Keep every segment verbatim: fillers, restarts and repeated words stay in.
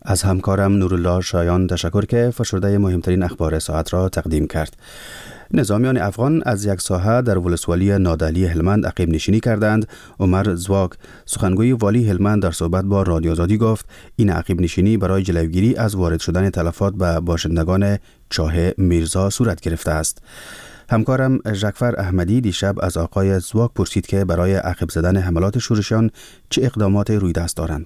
از همکارم نورالله شایان تشکر که فشرده مهمترین اخبار ساعت را تقدیم کرد. نظامیان افغان از یک ساحه در ولسوالی نادعلی هلمند عقب نشینی کردند. عمر زواگ، سخنگوی والی هلمند، در صحبت با رادیو آزادی گفت این عقب نشینی برای جلوگیری از وارد شدن تلفات به باشندگان چاه میرزا صورت گرفته است. همکارم ژکفر احمدی دیشب از آقای زواگ پرسید که برای عقب زدن حملات شورشیان چه اقدامات روی دست دارند.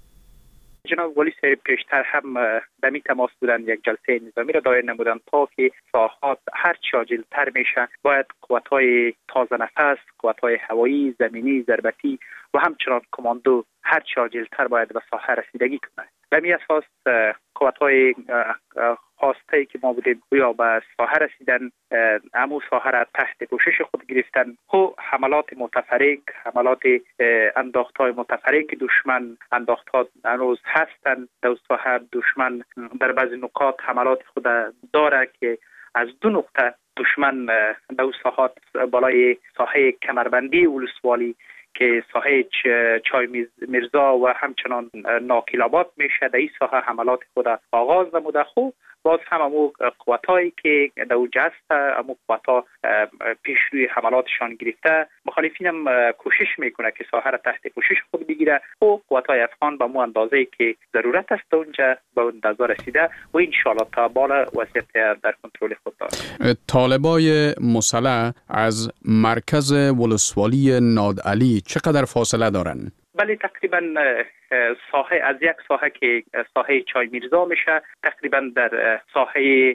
جناب والی صاحب پیشتر هم به می تماس بودن، یک جلسه نظامی را دایر نمودند تا که ساحات هر چی عاجل‌تر میشه باید قوت‌های تازه نفس، قوت‌های هوایی، زمینی، ضربتی و همچنان کماندو هر چی عاجل‌تر باید به ساحه رسیدگی کنه. به می اساس قوت‌های خواسته که ما بودیم یا به ساحه رسیدن، امو ساحه را تحت پوشش خود گرفتن و حملات متفرق، حملات انداخت‌های متفرق دشمن انداخت‌ها هنوز هستند. در ساحه دشمن در بعضی نقاط حملات خود داره که از دو نقطه دشمن در ساحات بالای ساحه کمربندی ولسوالی که ساحه چای میرزا و همچنان ناکیلاباد میشه، در این ساحه حملات خود آغاز نموده. خوب باز هم امو قوتایی که در اوجه هست، امو قوتا پیش روی حملاتشان گرفته، مخالفین هم کوشش میکنه که ساحه را تحت پوشش خود بگیره و قوتای افغان به مو اندازه که ضرورت است اونجا به اندازه رسیده و انشاءالله تا بالا وضعیت در کنترل خود داره. طالبای مسلح از مرکز ولسوالی نادعلی چقدر فاصله دارن؟ بله، تقریبا ساحه از یک ساحه که ساحه چای میرزا میشه، تقریبا در ساحه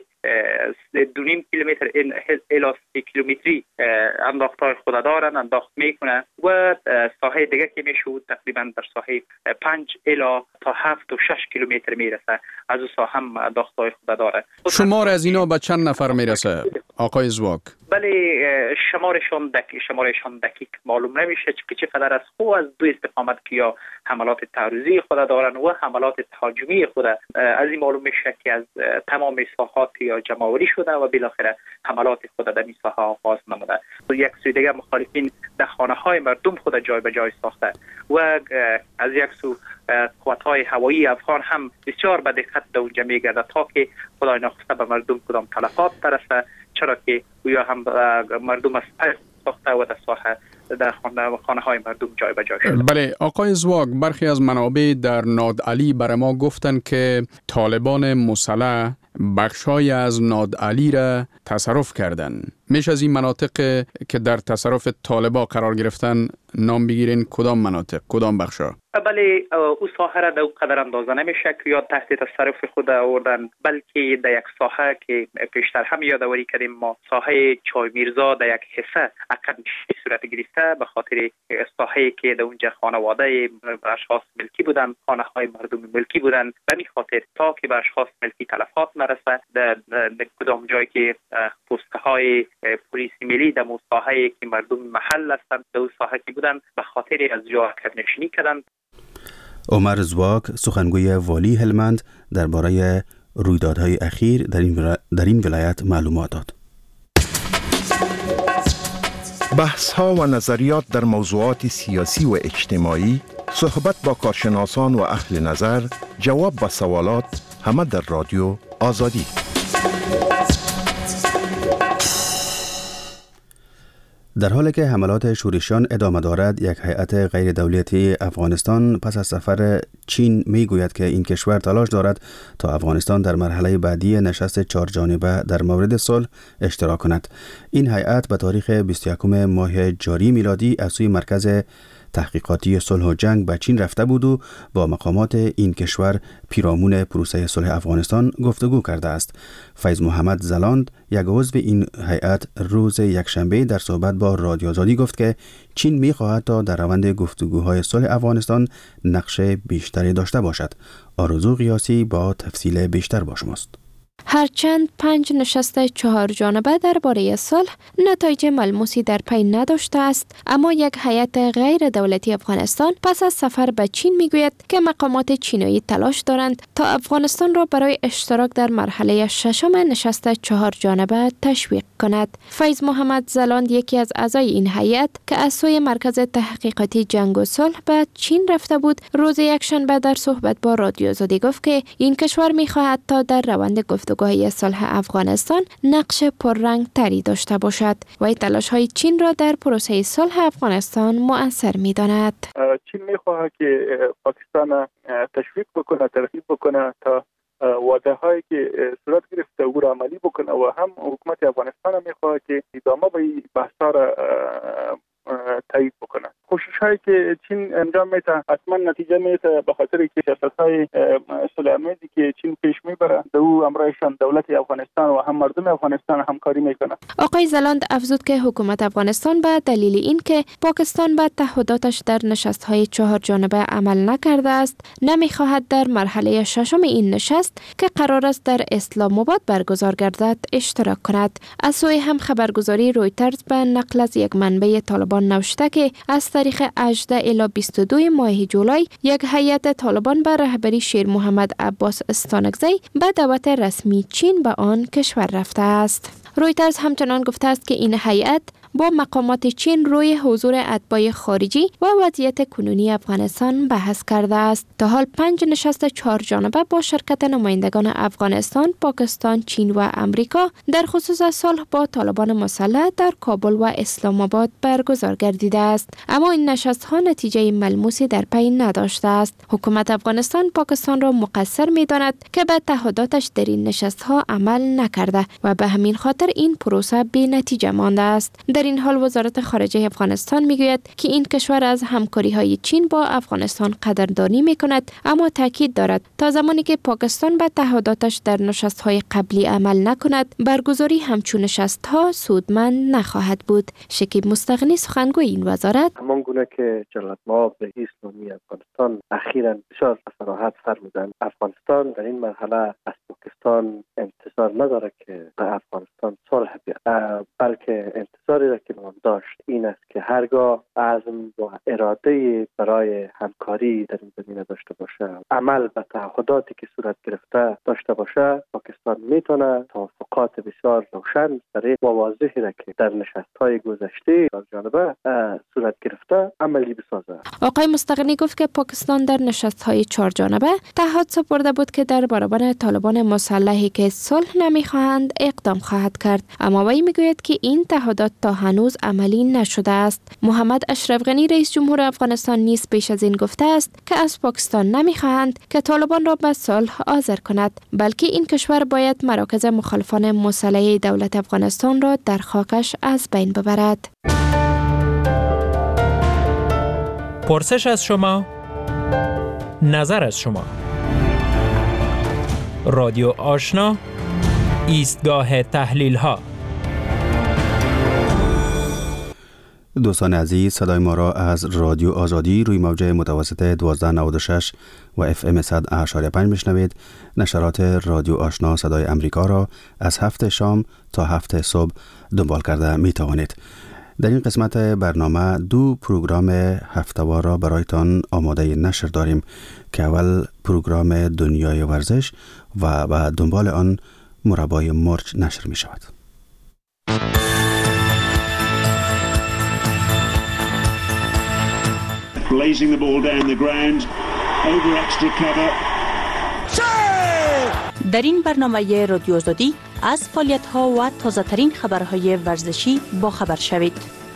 دو نیم کیلومتر الی سه کیلومتری انداخت‌های خود دارن، انداخت میکنه و ساحه دیگه که میشه تقریبا در ساحه پنج الی تا هفت و شش کیلومتر میرسه. از اون ساحه هم انداخت‌های خود داره. شمار از اینا به چند نفر میرسه آقای زواگ؟ بله، شمارشان دقیق شمارشان دقیق معلوم نمیشه که چقدر از خو از دو استقامت که یا حملات تعرضی خود دارن و حملات تهاجمی خود. از این معلوم میشه که از تمام ساحات یا جمع‌آوری شده و بالاخره حملات خود در این ساحه آغاز نموده. یک سوی دیگه مخالفین در خانه‌های مردم خود جای به جای ساخته و از یک سو قوت‌های هوایی افغان هم بسیار به دقت در اونجا میگرده تا که خدای ناخواسته به مردم کدام تلفات برسه، چرا که گویا هم مردم از پس ساخته و در ساحه در خانه خانه های مردم جای به جای شده. بله آقای زواگ، برخی از منابع در نادعلی برای ما گفتن که طالبان مسلح بخشای از نادعلی را تصرف کردن. میشه از این مناطق که در تصرف طالبا قرار گرفتن نام بگیرین؟ کدام مناطق، کدام بخشا؟ بله، او ساحه را در اون قدر اندازه نمیشه که یا تحت تصرف خود آوردن، بلکه در یک ساحه که پیشتر هم یادآوری کردیم ما، ساحه چای میرزا در یک حصه عقب صورت گرفته به خاطر ساحه که در اونجا خانواده اشخاص ملکی بودن، خانه های مردم ملکی بودن، به این خاطر تا که به اشخاص ملکی تلفات نرسه در کدام جایی که پوسته های پلیس ملی در ساحه که مردم محل هستند در اون ساحه که بودن به خاطر از جا عقب نشینی کردن. عمر زواگ، سخنگوی والی هلمند، درباره رویدادهای اخیر در این در این ولایت معلومات داد. بحث‌ها و نظریات در موضوعات سیاسی و اجتماعی، صحبت با کارشناسان و اهل نظر، جواب به سوالات، همه در رادیو آزادی. در حالی که حملات شورشیان ادامه دارد، یک هیئت غیر دولتی افغانستان پس از سفر چین می گوید که این کشور تلاش دارد تا افغانستان در مرحله بعدی نشست چهار جانبه در مورد صلح اشتراک کند. این هیئت به تاریخ بیست و یکم ماه جاری میلادی از سوی مرکز تحقیقاتی صلح و جنگ به چین رفته بود و با مقامات این کشور پیرامون پروسه صلح افغانستان گفتگو کرده است. فیض محمد زلاند، یک عضو این هیئت، روز یکشنبه در صحبت با رادیو آزادی گفت که چین می‌خواهد تا در روند گفتگوهای صلح افغانستان نقش بیشتری داشته باشد. آرزو قیاسی با تفصیل بیشتر با شماست. هرچند پنج نشست چهار جانبه درباره صلح نتایج ملموسی در پی نداشته است، اما یک هیئت غیر دولتی افغانستان پس از سفر به چین میگوید که مقامات چینی تلاش دارند تا افغانستان را برای اشتراک در مرحله ششم نشست چهار جانبه تشویق کند. فیض محمد زلاند، یکی از اعضای این هیئت که از سوی مرکز تحقیقاتی جنگ و صلح به چین رفته بود، روز یکشنبه در صحبت با رادیو آزادی گفت که این کشور می‌خواهد تا در روند گفتگوهای صلح افغانستان نقش پررنگ تری داشته باشد و تلاش‌های چین را در پروسه صلح افغانستان مؤثر می‌داند. چین می‌خواهد که پاکستان تشویق بکنه، ترغیب بکنه تا وعده هایی که صورت گرفته او را عملی بکنه و هم حکومت افغانستان می‌خواهد که ادامه به این بحث‌ها را تایید بکنه. کوشش هایی که چین انجام میده حتما نتیجه میده، به خاطر که سیاست های صلح‌آمیزی که چین پیش میبره در او همراهشان دولت افغانستان و هم مردم افغانستان همکاری میکنه. آقای زلاند افزود که حکومت افغانستان به دلیل این که پاکستان به تعهداتش در نشست های چهار جانبه عمل نکرده است، نمیخواهد در مرحله ششم این نشست که قرار است در اسلام آباد برگزار گردد اشتراک کند. از سوی هم خبرگزاری رویترز به نقل از یک منبع طالبان نوشته که از تاریخ هجدهم الی بیست و دو ماه جولای یک هیئت طالبان به رهبری شیر محمد عباس استانکزی به دعوت رسمی چین به آن کشور رفته است. رویترز همچنان گفته است که این هیئت با مقامات چین روی حضور اتباع خارجی و وضعیت کنونی افغانستان بحث کرده است. تا حال پنج نشست چهار جانبه با شرکت نمایندگان افغانستان، پاکستان، چین و امریکا در خصوص صلح با طالبان مسلح در کابل و اسلام آباد برگزار گردیده است، اما این نشست ها نتیجه ملموسی در پی نداشته است. حکومت افغانستان پاکستان را مقصر می داند که به تعهداتش در این نشست ها عمل نکرده و به همین خاطر این پروسه بی نتیجه مانده است. در این حال وزارت خارجه افغانستان میگوید که این کشور از همکاری های چین با افغانستان قدردانی می کند، اما تاکید دارد تا زمانی که پاکستان به تعهداتش در نشست های قبلی عمل نکند، برگزاری همچون نشست ها سودمند نخواهد بود. شکیب مستغنی، سخنگوی این وزارت: همان گونه که جلالت مآب رئیس اسلامی افغانستان اخیراً بسیار صراحت فرمودند، افغانستان در این مرحله از پاکستان انتظار نداره که به افغانستان صلح بیاد، بلکه انتظاری را که من داشت این است که هرگاه عزم و اراده برای همکاری در این زمینه داشته باشه، عمل به تعهداتی که صورت گرفته داشته باشه، پاکستان میتونه توافقات بسیار روشن برای و واضحی را که در نشست‌های گذشته از جانبه صورت گرفته عملی بسازه. آقای مستغنی گفت که پاکستان در نشست‌های چهار جانبه تعهد سپرده بود که در برابر طالبان مسلحی که صلح نمیخواهند اقدام خواهد کرد، اما وی میگوید که این تعهدات تا هنوز عملی نشده است. محمد اشرف غنی رئیس جمهور افغانستان نیز پیش از این گفته است که از پاکستان نمیخواهند که طالبان را به صلح حاضر کند، بلکه این کشور باید مراکز مخالفان مسلح دولت افغانستان را در خاکش از بین ببرد. پرسش از شما، نظر از شما. رادیو آشنا، ایستگاه تحلیل ها. دوستان عزیز، صدای ما را از رادیو آزادی روی موج متوسط دوازده نود و شش و اف ام صد و هشت و پنج میشنوید. نشرات رادیو آشنا صدای امریکا را از هفت شام تا هفت صبح دنبال کرده می توانید. در این قسمت برنامه دو پروگرام هفته‌وار را برایتان آماده نشر داریم که اول پروگرام دنیای ورزش و بعد دنبال آن مربای مرچ نشر می شود. Blazing the ball down the ground, over extra cover. در این برنامه رادیو آزادی از فعالیت‌ها و تازه‌ترین خبرهای ورزشی با خبر شوید.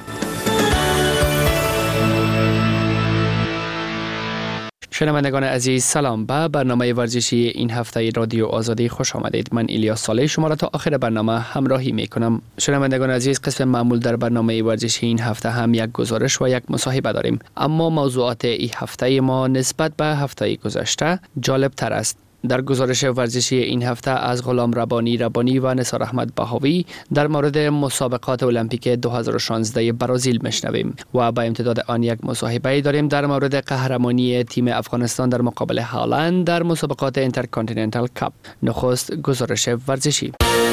شنوندگان عزیز، سلام. به برنامه ورزشی این هفته رادیو آزادی خوش آمدید. من الیاس صالح شما را تا آخر برنامه همراهی می کنم. شنوندگان عزیز، قسم معمول در برنامه ورزشی این هفته هم یک گزارش و یک مصاحبه داریم، اما موضوعات این هفته ما نسبت به هفته گذشته جالب تر است. در گزارش ورزشی این هفته از غلام ربانی ربانی و نثار احمد بهاوی در مورد مسابقات المپیک دو هزار و شانزده برزیل میشنویم و با امتداد آن یک مصاحبه داریم در مورد قهرمانی تیم افغانستان در مقابل هالند در مسابقات اینترکانتیننتال کاپ. نخست گزارش ورزشی.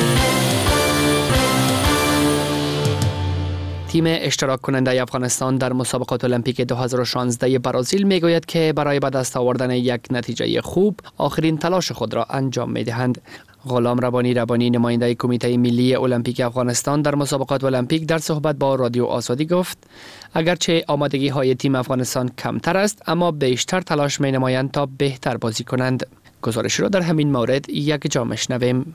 تیم اشتراک کننده افغانستان در مسابقات المپیک دو هزار و شانزده برزیل میگوید که برای به دست آوردن یک نتیجه خوب آخرین تلاش خود را انجام میدهند. غلام ربانی ربانی نماینده کمیته ملی المپیک افغانستان در مسابقات المپیک در صحبت با رادیو آزادی گفت اگرچه آمادگی های تیم افغانستان کمتر است اما بیشتر تلاش می نمایند تا بهتر بازی کنند. گزارش را در همین مورد یک جا میشنویم.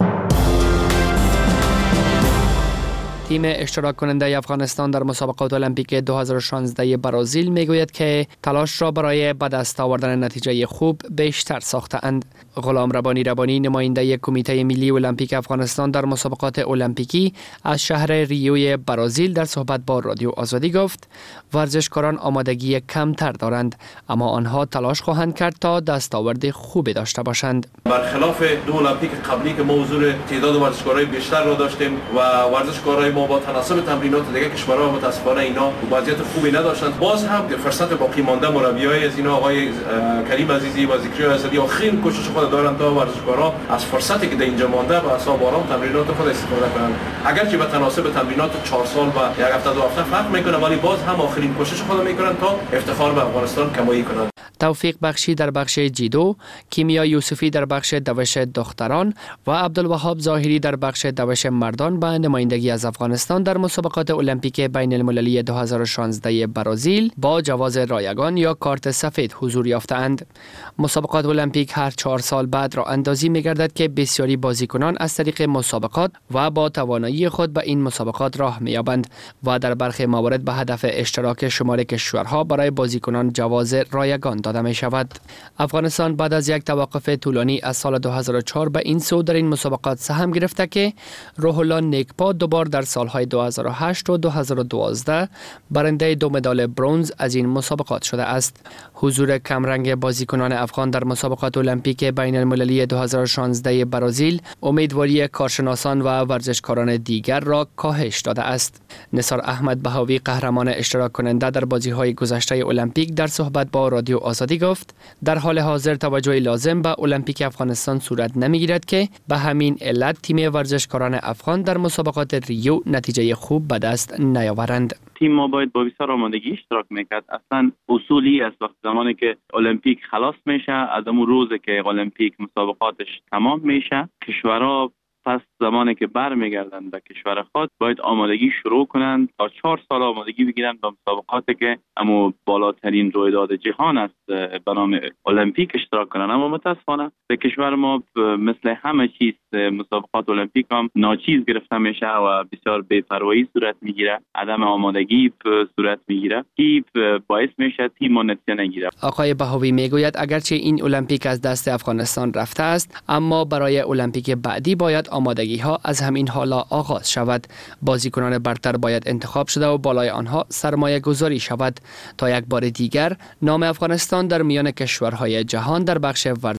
تیم اشتراک کننده افغانستان در مسابقات المپیک دو هزار و شانزده برزیل میگوید که تلاش را برای به دست آوردن نتیجه خوب بیشتر ساخته‌اند. غلام ربانی ربانی نماینده کمیته ملی المپیک افغانستان در مسابقات المپیکی از شهر ریوی برزیل در صحبت با رادیو آزادی گفت ورزشکاران آمادگی کمتر دارند اما آنها تلاش خواهند کرد تا دستاورد خوبی داشته باشند. برخلاف دو المپیک قبلی که ما حضور تعداد ورزشکارای بیشتر را داشتیم و ورزشکارای ما با تناسب تمرینات دیگه کشورها متاسفانه اینا وضعیت خوبی نداشتند. باز هم فرصت باقی مانده مربیای از اینا آقای کریم عزیزی و ذکری اسدی آخرین کوشش خود دارند تا ورزشکارا از فرصتی که در اینجا مانده با اعصاب آرام تمرینات خود استفاده کنند. اگرچه به تناسب تمرینات چهار سال و یک هفته دو هفته فرق میکنه ولی باز هم آخرین کوشش خود میکنند تا افتخار به افغانستان کمایی کنند. توفیق بخشی در بخش جیدو، کیمیا یوسفی در بخش دوش دختران و عبدالوهاب ظاهری در بخش دوش مردان به نمایندگی از افغانستان در مسابقات المپیک بین المللی دو هزار و شانزده برزیل با جواز رایگان یا کارت سفید حضور یافتند. مسابقات المپیک هر چهار سال بعد را اندازی می‌گردد که بسیاری بازیکنان از طریق مسابقات و با توانایی خود به این مسابقات راه می‌یابند و در برخی موارد به هدف اشتراک شمار کشورها برای بازیکنان جواز رایگان داده می‌شود. افغانستان بعد از یک توقف طولانی از سال دو هزار و چهار به این سو در این مسابقات سهم گرفته که روح الله نیکپا دوبار در سالهای دو هزار و هشت و دو هزار و دوازده برنده دو مدال برنز از این مسابقات شده است. حضور کمرنگ بازیکنان افغان در مسابقات المپیک بین المللی دو هزار و شانزده برزیل امیدواری کارشناسان و ورزشکاران دیگر را کاهش داده است. نثار احمد بهاوی قهرمان اشتراک کننده در بازی‌های گذشته المپیک در صحبت با رادیو آزادی گفت در حال حاضر توجه لازم به المپیک افغانستان صورت نمیگیرد که به همین علت تیم ورزشکاران افغان در مسابقات ریو نتیجه خوب به دست نیاورند. تیم ما باید با بسیار آمادگی اشتراک میکرد. اصلا اصولی از وقت زمانی که المپیک خلاص میشه از اون روزی که المپیک مسابقاتش تمام میشه کشورها پس زمانی که برمیگردند به کشور خود باید آمادگی شروع کنند تا چهار سال آمادگی بگیرند به مسابقاتی که اما بالاترین رویداد جهان است به نام المپیک اشتراک کنند. اما متاسفانه در کشور ما مثل همه چیز مسابقات المپیک هم ناچیز گرفته میشه و بسیار بی‌پروایی صورت میگیره، عدم آمادگی صورت میگیره که باعث میشه تیم نتیجه نگیره. آقای بهاوی میگوید اگرچه این المپیک از دست افغانستان رفته است اما برای المپیک بعدی باید آمادگی ها از همین حالا آغاز شود. بازیکنان برتر باید انتخاب شده و بالای آنها سرمایه گذاری شود تا یک بار دیگر نام افغانستان در میان کشورهای جهان در بخش ورزش